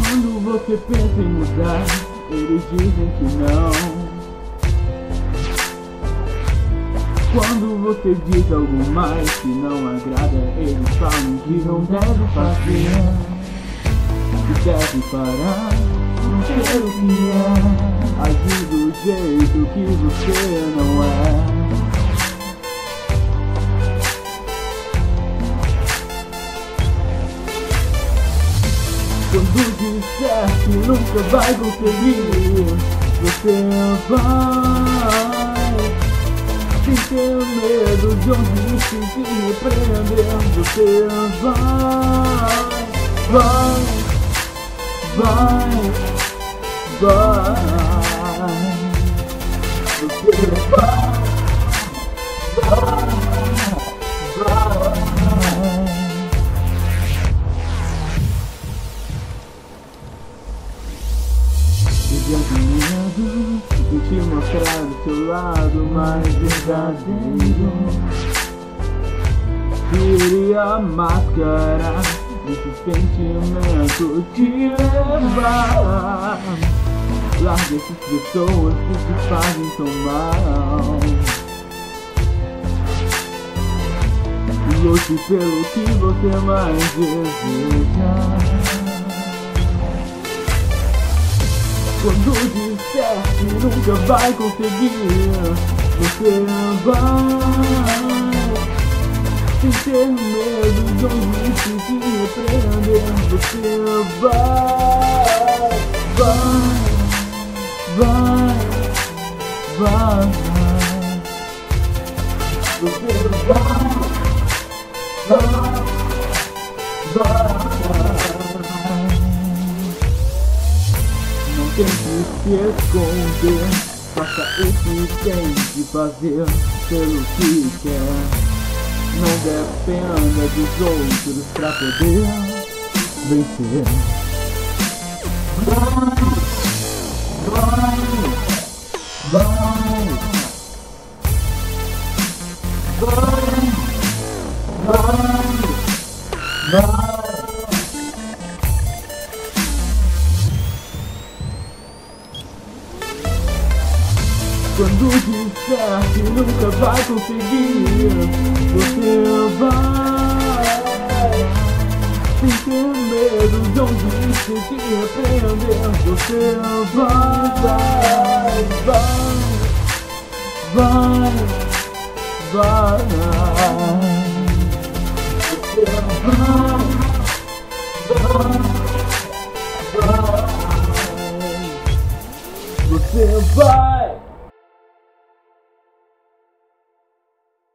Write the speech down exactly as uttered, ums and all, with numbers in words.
Quando você pensa em mudar, eles dizem que não. Quando você diz algo mais que não agrada, eles falam que não deve fazer, que deve parar, não ser o que é, agir do jeito que você não é. Quando disser que nunca vai conseguir, você vai sem ter medo de onde se te repreender. Você vai, vai, vai, vai. Você vai, vai, vai. Seja de medo de te mostrar o seu lado mais verdadeiro. Tire a máscara desse sentimento te levar. Largue essas pessoas que te fazem tão mal. E lute pelo que você mais deseja. Quando disser que nunca vai conseguir, você vai sem ter medo de onde se te repreender. Você vai, vai, vai, vai. Você vai, vai, vai. Tem que se esconder, faça o que tem de fazer pelo que quer. Não dependa dos outros pra poder vencer. Vai, vai, vai, vai, vai, vai. Quando disser que nunca vai conseguir, você vai sem ter medo de onde se te repreender. Você vai, vai, vai, vai, vai. Você vai, vai, vai. Você vai.